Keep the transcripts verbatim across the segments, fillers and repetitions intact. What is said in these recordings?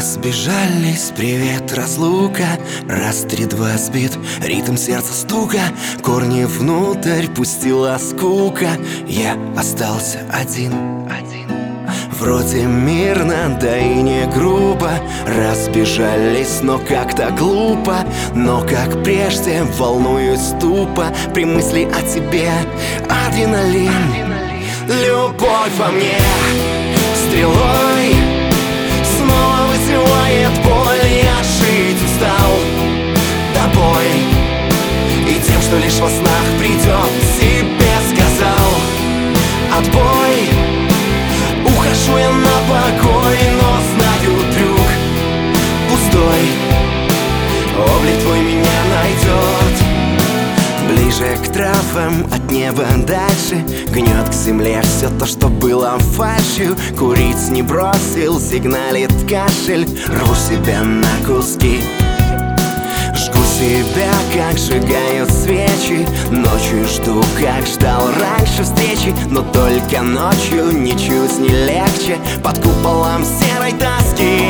Разбежались, привет, разлука. Раз, три, два, сбит, ритм сердца стука. Корни внутрь пустила скука. Я остался один, один. Вроде мирно, да и не грубо. Разбежались, но как-то глупо. Но как прежде волнуюсь тупо при мысли о тебе. Адреналин, любовь во мне стрелой снова вызывает боль. Я жить устал тобой и тем, что лишь во снах придет. Себе сказал отбой. Ухожу я на покой, но знаю трюк пустой. Облик твой меня найдет. Ближе к травам, от неба дальше. Гнет к земле все то, что было фальшью. Курить не бросил, сигналит кашель. Рву себя на куски, жгу себя, как сжигают свечи. Ночью жду, как ждал раньше встречи. Но только ночью ничуть не легче. Под куполом серой тоски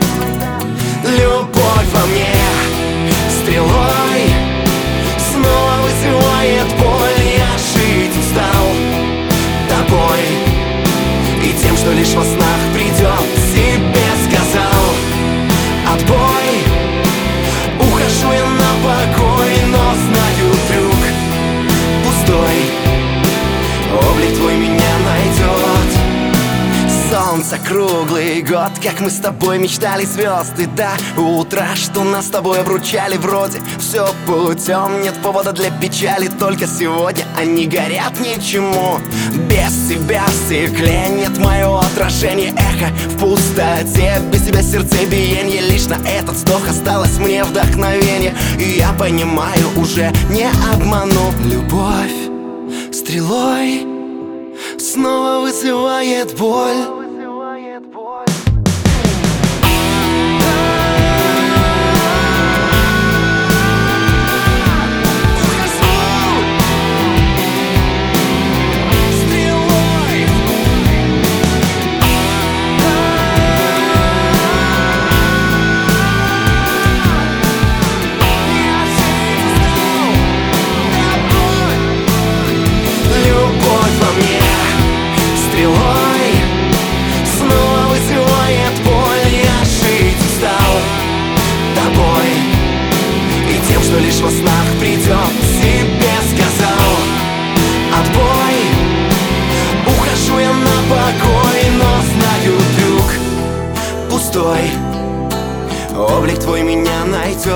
любовь во мне стрелой снова вызывает боль. Я жить устал тобой и тем, что лишь во снах придет. Себе сказал отбой. Ухожу я на покой, но знаю трюк пустой. Облик твой меня найдет. Солнце круглый год, как мы с тобой мечтали звезды до утра, что нас с тобой обручали. Вроде все путем, нет повода для печали. Только сегодня они горят ничему. Без тебя в стекле нет мое отражение. Эхо в пустоте, без тебя сердцебиение. Лишь на этот вздох осталось мне вдохновение. И я понимаю, уже не обману. Любовь стрелой снова вызывает боль. Что лишь во снах придет. Себе сказал отбой. Ухожу я на покой, но знаю трюк пустой. Облик твой меня найдет.